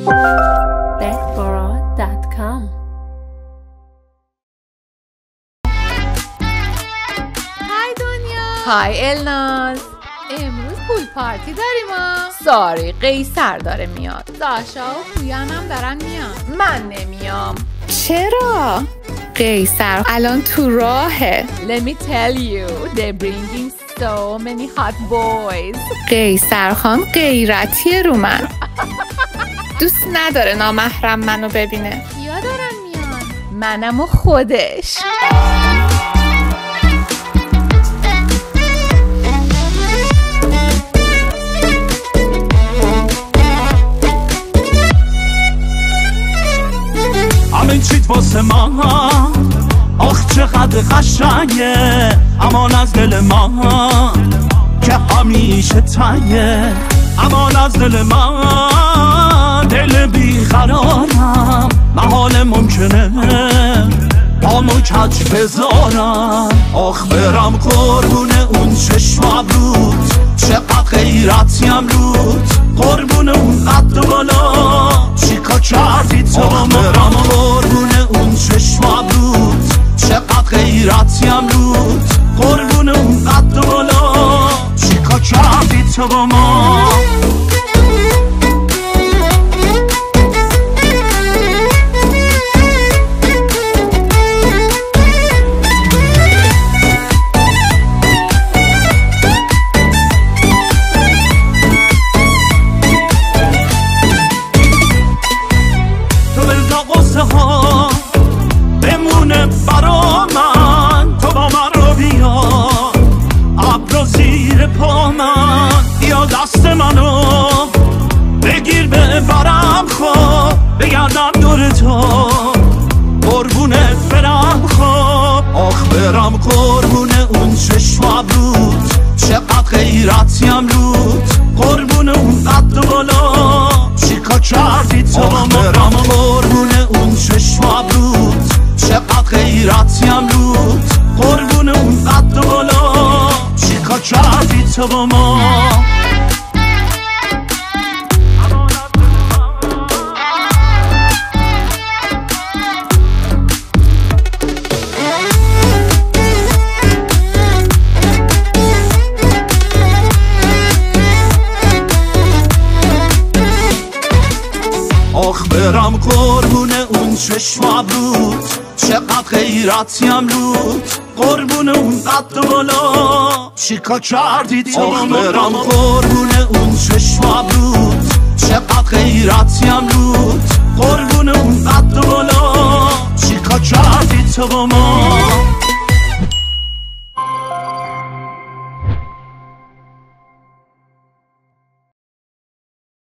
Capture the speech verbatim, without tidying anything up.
bethbara dot com. های دنیا. های الناز. امروز پول پارتی داریم ها. ساری قیصر داره میاد. ساشا و پویانم دارن میان. من نمیام. چرا؟ قیصر الان تو راهه. Let me tell you, they're bringing so many hot boys. قیصر خان غیرتیه رو من. دوست نداره نامحرم منو ببینه. کیا دارن میان؟ منم و خودش. همین چیت واسه ما، آخ چقدر قشنگه، امان از دل ما که همیشه تنگه، امان از دل ما، دل بیقرارم، محال ممکنه پامو کج بذارم، آخ برم قربون اون چشم ابرود، چقدر غیرتیم رود، قربون اون قد و بالا چیکار کردی تو با ما، برم قربون اون چشم ابرود، چقدر غیرتیم رود، قربون اون قد و بالا چیکار کردی تو با ما. بمونه برا من، تو با من رو بیا، ابرو زیر پا من، بیا دست منو بگیر ببرم خواب، بگردم دور تو قربونت برم خواب، آخ برم قربون اون چشم ابرود، چقدر غیرتیم رود، قربون اون قد و بالا چیکار کردی تو با ما، برم قربون اون چشم ابرود، چقدر غیرتیم رود، قربون اون قد و بالا چیکار کردی تو با ما. آخ برم قربون اون چشم ابرود، چقدر غیرتیم رود، قربون اون قد و بالا چیکار کردی تو با ما، برم قربون اون چشم ابرود، چقدر غیرتیم رود، قربون اون قد و بالا چیکار کردی تو با ما.